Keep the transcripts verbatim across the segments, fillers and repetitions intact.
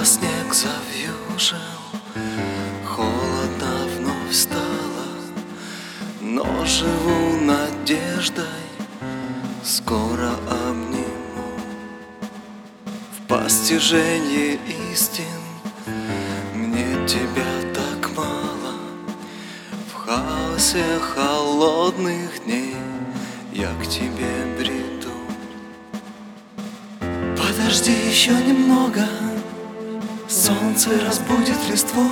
Снова снег завьюжил, холодно вновь стало, но живу надеждой, скоро обниму. В постижении истин мне тебя так мало, в хаосе холодных дней я к тебе бреду. Подожди еще немного, солнце разбудит листву.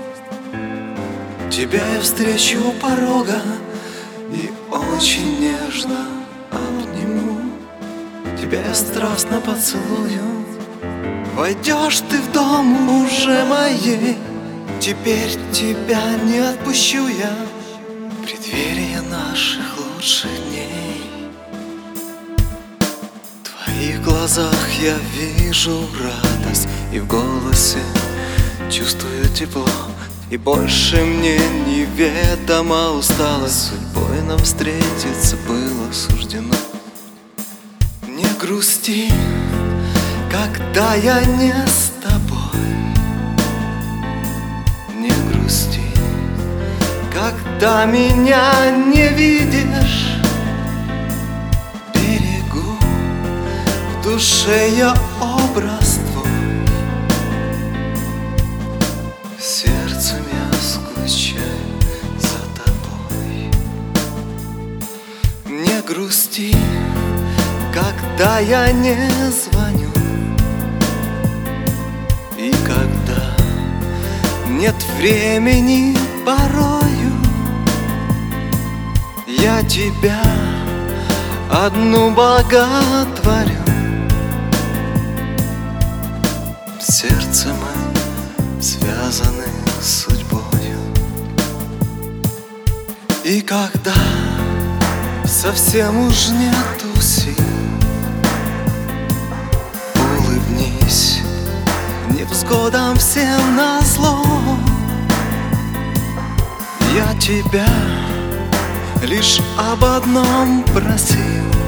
Тебя я встречу у порога и очень нежно обниму. Тебя я страстно поцелую. Войдешь ты в дом уже моей, теперь тебя не отпущу я. Преддверие наших лучших дней. В твоих глазах я вижу радость, и в голосе чувствую тепло. И больше мне неведома усталость, судьбой нам встретиться было суждено. Не грусти, когда я не с тобой. Не грусти, когда меня не видишь. Берегу в душе я образ твой, сердцем я скучаю за тобой. Не грусти, когда я не звоню, и когда нет времени порою. Я тебя одну боготворю. Сердце мы связаны судьбою. И когда совсем уж нету сил, улыбнись невзгодам всем назло. Я тебя лишь об одном просил: